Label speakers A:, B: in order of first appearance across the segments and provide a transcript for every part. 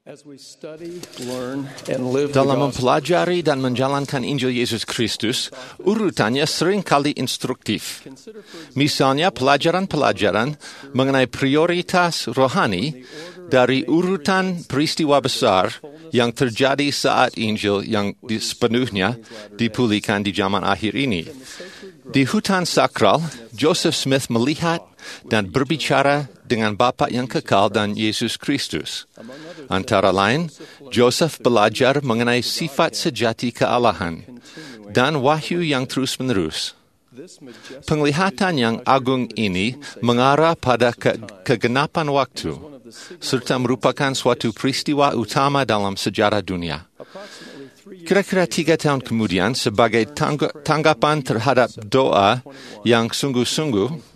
A: Dalam mempelajari dan menjalankan Injil Yesus Kristus, urutannya seringkali instruktif. Misalnya pelajaran-pelajaran mengenai prioritas rohani dari urutan peristiwa besar yang terjadi saat Injil yang sepenuhnya dipulihkan di zaman akhir ini. Di hutan sakral, Joseph Smith melihat dan berbicara dengan Bapa yang kekal dan Yesus Kristus. Antara lain, Joseph belajar mengenai sifat sejati kealahan dan wahyu yang terus-menerus. Penglihatan yang agung ini mengarah pada kegenapan waktu, serta merupakan suatu peristiwa utama dalam sejarah dunia. Kira-kira 3 tahun kemudian, sebagai tanggapan terhadap doa yang sungguh-sungguh,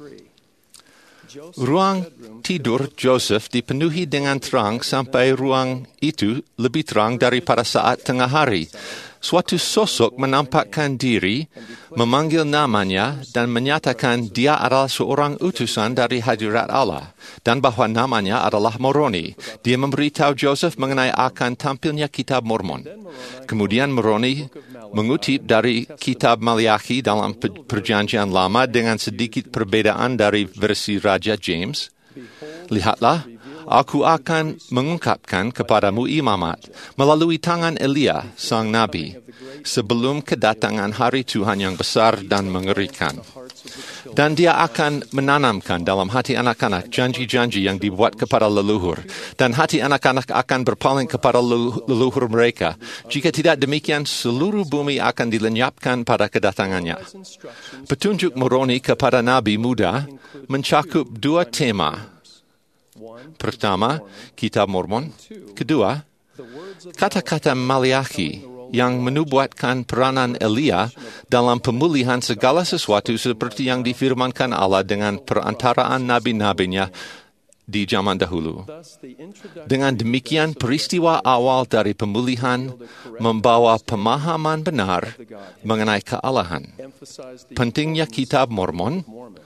A: ruang tidur Joseph dipenuhi dengan terang sampai ruang itu lebih terang daripada saat tengah hari. Suatu sosok menampakkan diri, memanggil namanya dan menyatakan dia adalah seorang utusan dari hadirat Allah dan bahawa namanya adalah Moroni. Dia memberitahu Joseph mengenai akan tampilnya kitab Mormon. Kemudian Moroni mengutip dari kitab Maliaki dalam perjanjian lama dengan sedikit perbedaan dari versi Raja James. Lihatlah, aku akan mengungkapkan kepadamu imamat melalui tangan Elia, sang Nabi, sebelum kedatangan hari Tuhan yang besar dan mengerikan. Dan dia akan menanamkan dalam hati anak-anak janji-janji yang dibuat kepada leluhur. Dan hati anak-anak akan berpaling kepada leluhur mereka. Jika tidak demikian, seluruh bumi akan dilenyapkan pada kedatangannya. Petunjuk Moroni kepada Nabi muda mencakup 2 tema. Pertama, kitab Mormon. Kedua, kata-kata Maliaki yang menubuatkan peranan Elia dalam pemulihan segala sesuatu seperti yang difirmankan Allah dengan perantaraan nabi-nabinya di zaman dahulu. Dengan demikian, peristiwa awal dari pemulihan membawa pemahaman benar mengenai kealahan. Pentingnya kitab Mormon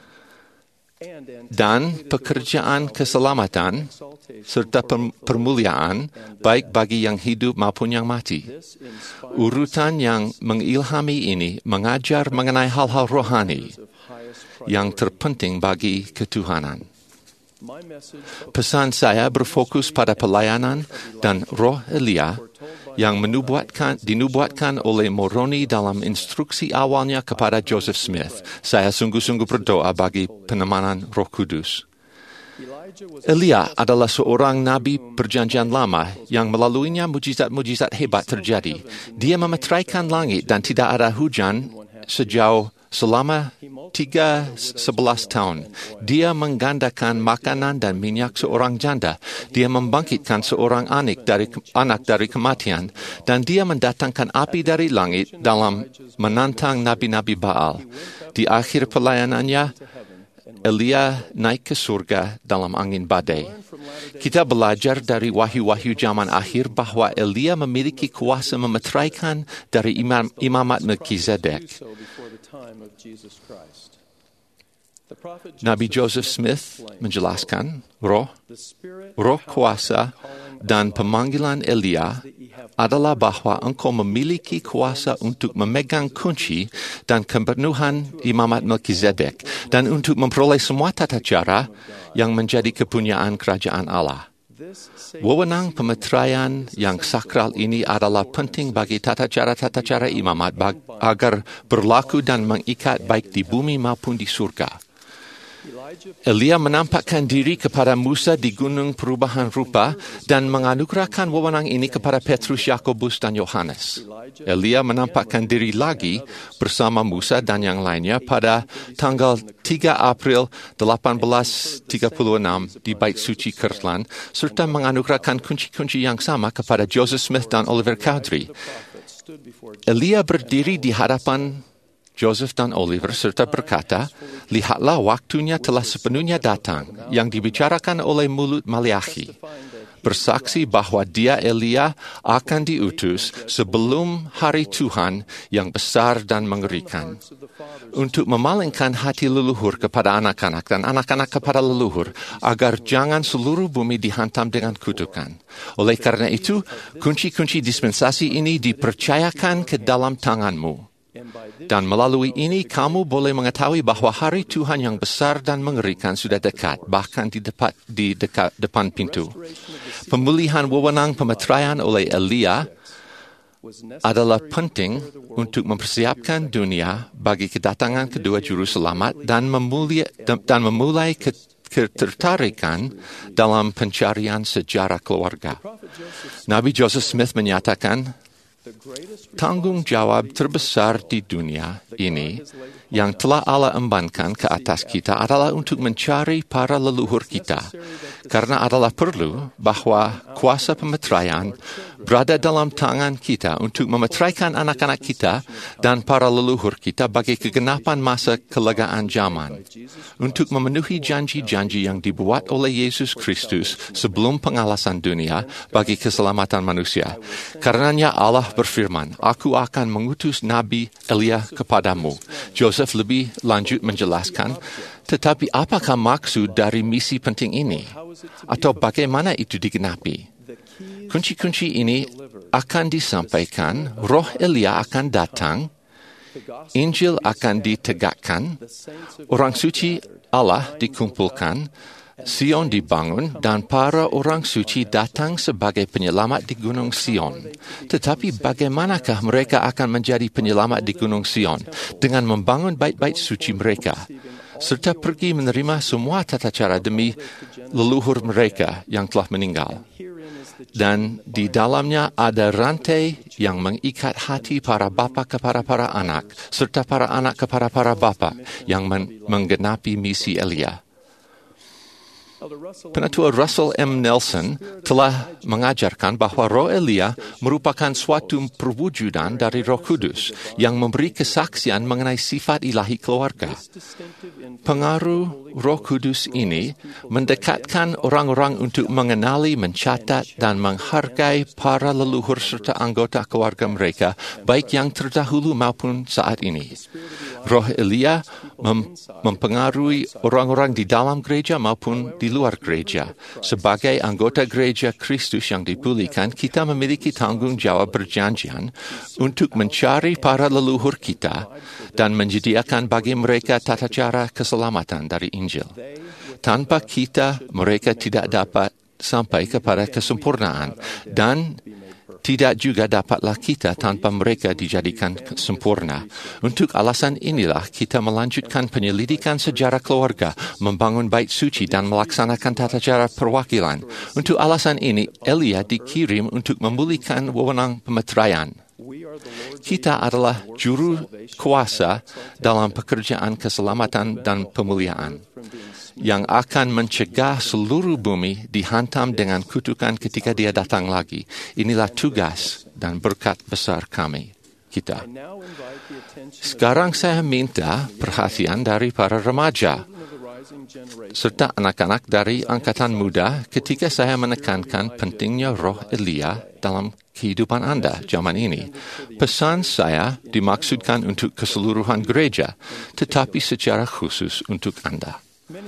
A: dan pekerjaan keselamatan serta permuliaan baik bagi yang hidup maupun yang mati. Urutan yang mengilhami ini mengajar mengenai hal-hal rohani yang terpenting bagi ketuhanan. Pesan saya berfokus pada pelayanan dan roh Elia yang dinubuatkan oleh Moroni dalam instruksi awalnya kepada Joseph Smith. Saya sungguh-sungguh berdoa bagi penemanan Roh Kudus. Elia adalah seorang nabi perjanjian lama yang melaluinya mujizat-mujizat hebat terjadi. Dia memeteraikan langit dan tidak ada hujan selama 11 tahun. Dia menggandakan makanan dan minyak seorang janda. Dia membangkitkan seorang anak dari kematian. Dan dia mendatangkan api dari langit dalam menantang nabi-nabi Baal. Di akhir pelayanannya, Elia naik ke surga dalam angin badai. Kita belajar dari wahyu-wahyu zaman akhir bahawa Elia memiliki kuasa memeteraikan dari imamat Melkizedek. Nabi Joseph Smith menjelaskan roh kuasa dan pemanggilan Elia adalah bahawa engkau memiliki kuasa untuk memegang kunci dan kepenuhan imamat Melkizedek dan untuk memperoleh semua tata cara yang menjadi kepunyaan kerajaan Allah. Wewenang pemeteraian yang sakral ini adalah penting bagi tata cara imamat agar berlaku dan mengikat baik di bumi maupun di surga. Elia menampakkan diri kepada Musa di Gunung Perubahan Rupa dan menganugerahkan wewenang ini kepada Petrus, Yakobus dan Yohanes. Elia menampakkan diri lagi bersama Musa dan yang lainnya pada tanggal 3 April 1836 di Bait Suci Kirtland serta menganugerahkan kunci-kunci yang sama kepada Joseph Smith dan Oliver Cowdery. Elia berdiri di hadapan Joseph dan Oliver serta berkata, lihatlah waktunya telah sepenuhnya datang yang dibicarakan oleh mulut Maliaki. bersaksi bahwa dia Elia akan diutus sebelum hari Tuhan yang besar dan mengerikan, untuk memalingkan hati leluhur kepada anak-anak dan anak-anak kepada leluhur, agar jangan seluruh bumi dihantam dengan kutukan. Oleh karena itu, kunci-kunci dispensasi ini dipercayakan ke dalam tanganmu. Dan melalui ini kamu boleh mengetahui bahwa hari Tuhan yang besar dan mengerikan sudah dekat, bahkan di depan pintu. Pemulihan wewenang pemeteraian oleh Elia adalah penting untuk mempersiapkan dunia bagi kedatangan kedua juru selamat dan memulai ketertarikan dalam pencarian sejarah keluarga. Nabi Joseph Smith menyatakan, tanggung jawab terbesar di dunia ini yang telah Allah embankan ke atas kita adalah untuk mencari para leluhur kita, karena adalah perlu bahwa kuasa pemeteraian berada dalam tangan kita untuk memeteraikan anak-anak kita dan para leluhur kita bagi kegenapan masa kelegaan zaman, untuk memenuhi janji-janji yang dibuat oleh Yesus Kristus sebelum pengalasan dunia bagi keselamatan manusia. Karenanya Allah berfirman, aku akan mengutus Nabi Elia kepadamu. Joseph lebih lanjut menjelaskan, tetapi apakah maksud dari misi penting ini? Atau bagaimana itu digenapi? Kunci-kunci ini akan disampaikan, roh Elia akan datang, Injil akan ditegakkan, orang suci Allah dikumpulkan, Sion dibangun, dan para orang suci datang sebagai penyelamat di Gunung Sion. Tetapi bagaimanakah mereka akan menjadi penyelamat di Gunung Sion? Dengan membangun bait-bait suci mereka, serta pergi menerima semua tata cara demi leluhur mereka yang telah meninggal. Dan di dalamnya ada rantai yang mengikat hati para bapa kepada para anak, serta para anak kepada para bapa yang menggenapi misi Elia. Penatua Russell M. Nelson telah mengajarkan bahwa roh Elia merupakan suatu perwujudan dari Roh Kudus yang memberi kesaksian mengenai sifat ilahi keluarga. Pengaruh Roh Kudus ini mendekatkan orang-orang untuk mengenali, mencatat, dan menghargai para leluhur serta anggota keluarga mereka, baik yang terdahulu maupun saat ini. Roh Elia mempengaruhi orang-orang di dalam gereja maupun di luar gereja. Sebagai anggota gereja Kristus yang dipulihkan, kita memiliki tanggung jawab berjanjian untuk mencari para leluhur kita dan menyediakan bagi mereka tata cara keselamatan dari Injil. Tanpa kita, mereka tidak dapat sampai kepada kesempurnaan, dan tidak juga dapatlah kita tanpa mereka dijadikan sempurna. Untuk alasan inilah kita melanjutkan penyelidikan sejarah keluarga, membangun bait suci dan melaksanakan tata cara perwakilan. Untuk alasan ini, Elia dikirim untuk memulihkan wewenang pemeteraian. Kita adalah juru kuasa dalam pekerjaan keselamatan dan pemulihan yang akan mencegah seluruh bumi dihantam dengan kutukan ketika dia datang lagi. Inilah tugas dan berkat besar kita. Sekarang saya minta perhatian dari para remaja serta anak-anak dari angkatan muda ketika saya menekankan pentingnya roh Elia dalam kehidupan Anda zaman ini. Pesan saya dimaksudkan untuk keseluruhan gereja, tetapi secara khusus untuk Anda.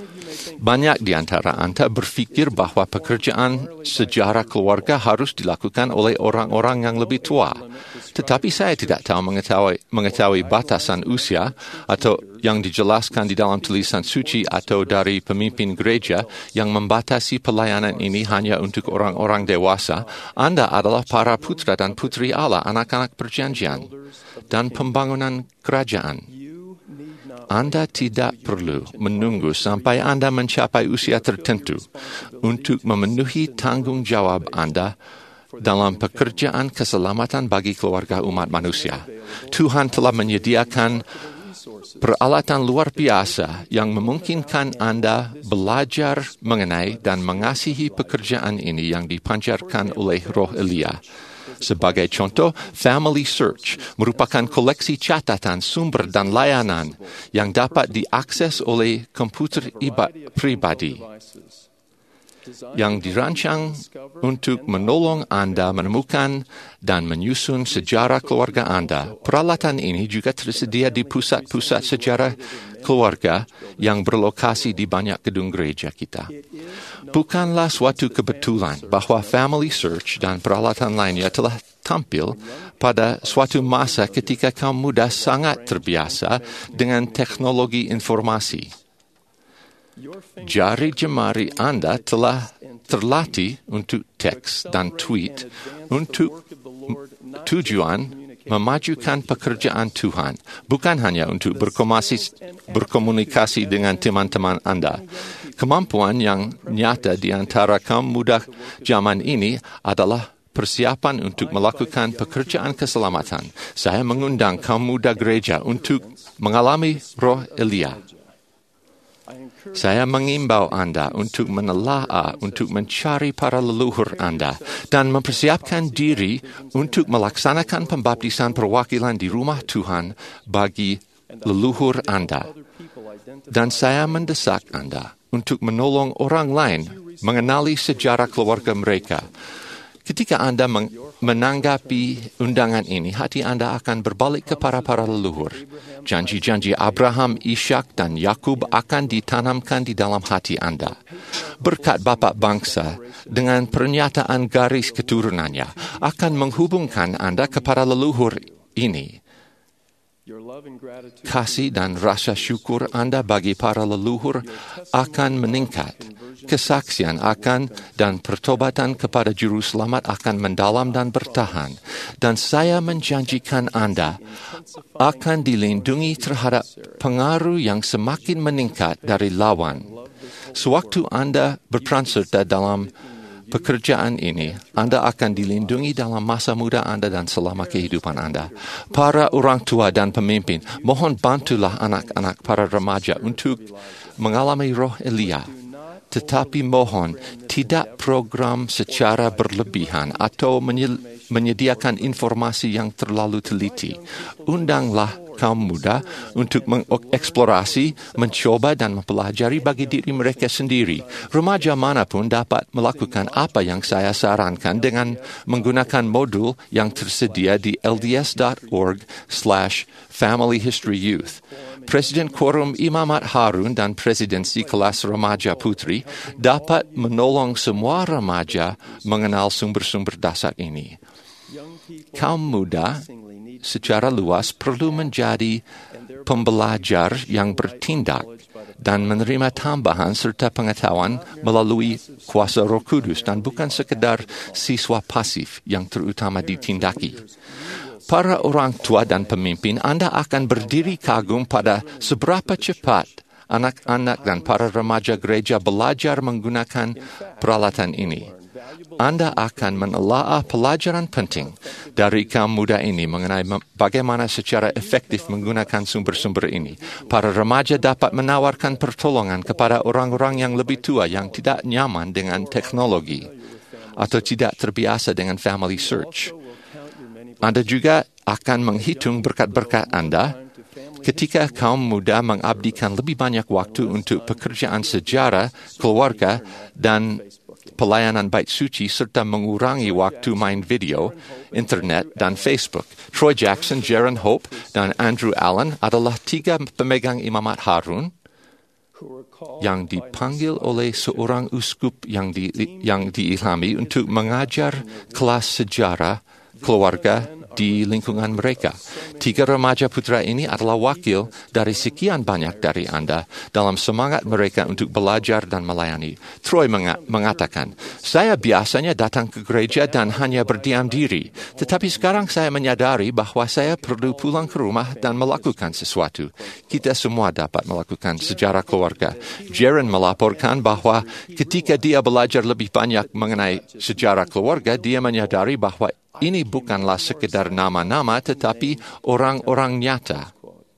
A: Banyak di antara Anda berpikir bahwa pekerjaan sejarah keluarga harus dilakukan oleh orang-orang yang lebih tua. Tetapi saya tidak tahu mengetahui batasan usia atau yang dijelaskan di dalam tulisan suci atau dari pemimpin gereja yang membatasi pelayanan ini hanya untuk orang-orang dewasa. Anda adalah para putra dan putri Allah, anak-anak perjanjian dan pembangunan kerajaan. Anda tidak perlu menunggu sampai Anda mencapai usia tertentu untuk memenuhi tanggung jawab Anda dalam pekerjaan keselamatan bagi keluarga umat manusia. Tuhan telah menyediakan peralatan luar biasa yang memungkinkan Anda belajar mengenai dan mengasihi pekerjaan ini yang dipancarkan oleh roh Elia. Sebagai contoh, Family Search merupakan koleksi catatan, sumber dan layanan yang dapat diakses oleh komputer pribadi. yang dirancang untuk menolong Anda menemukan dan menyusun sejarah keluarga Anda. Peralatan ini juga tersedia di pusat-pusat sejarah keluarga yang berlokasi di banyak gedung gereja kita. Bukanlah suatu kebetulan bahwa Family Search dan peralatan lainnya telah tampil pada suatu masa ketika kaum muda sangat terbiasa dengan teknologi informasi. Jari jemari Anda telah terlatih untuk teks dan tweet untuk tujuan memajukan pekerjaan Tuhan, bukan hanya untuk berkomunikasi dengan teman-teman Anda. Kemampuan yang nyata di antara kaum muda zaman ini adalah persiapan untuk melakukan pekerjaan keselamatan. Saya mengundang kaum muda gereja untuk mengalami roh Elia. Saya mengimbau Anda untuk menelaah, untuk mencari para leluhur Anda, dan mempersiapkan diri untuk melaksanakan pembaptisan perwakilan di rumah Tuhan bagi leluhur Anda. Dan saya mendesak Anda untuk menolong orang lain mengenali sejarah keluarga mereka. Ketika Anda menanggapi undangan ini, hati Anda akan berbalik kepada para leluhur. Janji-janji Abraham, Ishak, dan Yakub akan ditanamkan di dalam hati Anda. Berkat Bapak bangsa dengan pernyataan garis keturunannya akan menghubungkan Anda kepada leluhur ini. Kasih dan rasa syukur Anda bagi para leluhur akan meningkat. Kesaksian akan dan pertobatan kepada Juru Selamat akan mendalam dan bertahan. Dan saya menjanjikan Anda akan dilindungi terhadap pengaruh yang semakin meningkat dari lawan. Sewaktu Anda berperan serta dalam pekerjaan ini, Anda akan dilindungi dalam masa muda Anda dan selama kehidupan Anda. Para orang tua dan pemimpin, mohon bantulah anak-anak para remaja untuk mengalami roh Elia. Tetapi mohon, tidak program secara berlebihan atau menyediakan informasi yang terlalu teliti. Undanglah kaum muda untuk mengeksplorasi, mencoba dan mempelajari bagi diri mereka sendiri. Remaja manapun dapat melakukan apa yang saya sarankan dengan menggunakan modul yang tersedia di lds.org/familyhistoryyouth. Presiden Quorum Imamat Harun dan Presidensi Kelas Remaja Putri dapat menolong semua remaja mengenal sumber-sumber dasar ini. Kaum muda secara luas perlu menjadi pembelajar yang bertindak dan menerima tambahan serta pengetahuan melalui kuasa Roh Kudus dan bukan sekedar siswa pasif yang terutama ditindaki. Para orang tua dan pemimpin, Anda akan berdiri kagum pada seberapa cepat anak-anak dan para remaja gereja belajar menggunakan peralatan ini. Anda akan menelaah pelajaran penting dari kaum muda ini mengenai bagaimana secara efektif menggunakan sumber-sumber ini. Para remaja dapat menawarkan pertolongan kepada orang-orang yang lebih tua yang tidak nyaman dengan teknologi atau tidak terbiasa dengan Family Search. Anda juga akan menghitung berkat-berkat Anda ketika kaum muda mengabdikan lebih banyak waktu untuk pekerjaan sejarah, keluarga, dan pelayanan bait suci serta mengurangi waktu main video, internet, dan Facebook. Troy Jackson, Jaron Hope, dan Andrew Allen adalah 3 pemegang imamat Harun yang dipanggil oleh seorang uskup yang diilhami untuk mengajar kelas sejarah keluarga di lingkungan mereka. 3 remaja putra ini adalah wakil dari sekian banyak dari Anda dalam semangat mereka untuk belajar dan melayani. Troy mengatakan, saya biasanya datang ke gereja dan hanya berdiam diri. Tetapi sekarang saya menyadari bahwa saya perlu pulang ke rumah dan melakukan sesuatu. Kita semua dapat melakukan sejarah keluarga. Jaron melaporkan bahwa ketika dia belajar lebih banyak mengenai sejarah keluarga, dia menyadari bahwa ini bukanlah sekedar nama-nama tetapi orang-orang nyata.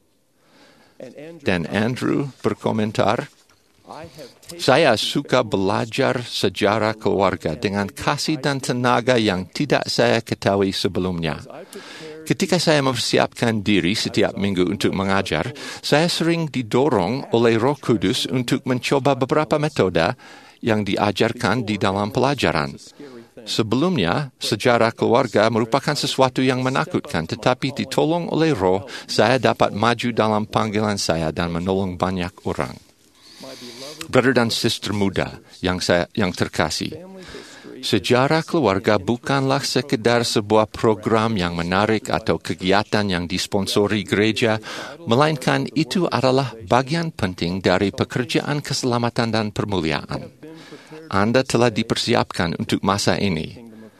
A: Dan Andrew berkomentar, saya suka belajar sejarah keluarga dengan kasih dan tenaga yang tidak saya ketahui sebelumnya. Ketika saya mempersiapkan diri setiap minggu untuk mengajar, saya sering didorong oleh Roh Kudus untuk mencoba beberapa metode yang diajarkan di dalam pelajaran. Sebelumnya, sejarah keluarga merupakan sesuatu yang menakutkan, tetapi ditolong oleh Roh, saya dapat maju dalam panggilan saya dan menolong banyak orang. Brother dan sister muda yang terkasih, sejarah keluarga bukanlah sekedar sebuah program yang menarik atau kegiatan yang disponsori gereja, melainkan itu adalah bagian penting dari pekerjaan keselamatan dan permuliaan. Anda telah dipersiapkan untuk masa ini.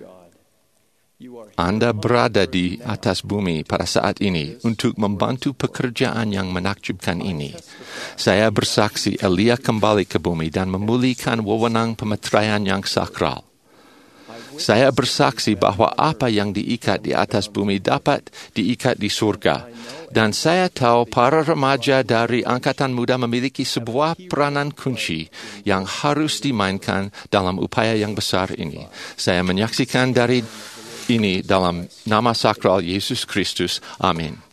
A: Anda berada di atas bumi pada saat ini untuk membantu pekerjaan yang menakjubkan ini. Saya bersaksi Elia kembali ke bumi dan memulihkan wewenang pemeteraian yang sakral. Saya bersaksi bahwa apa yang diikat di atas bumi dapat diikat di surga. Dan saya tahu para remaja dari angkatan muda memiliki sebuah peranan kunci yang harus dimainkan dalam upaya yang besar ini. Saya menyaksikan dari ini dalam nama sakral Yesus Kristus. Amin.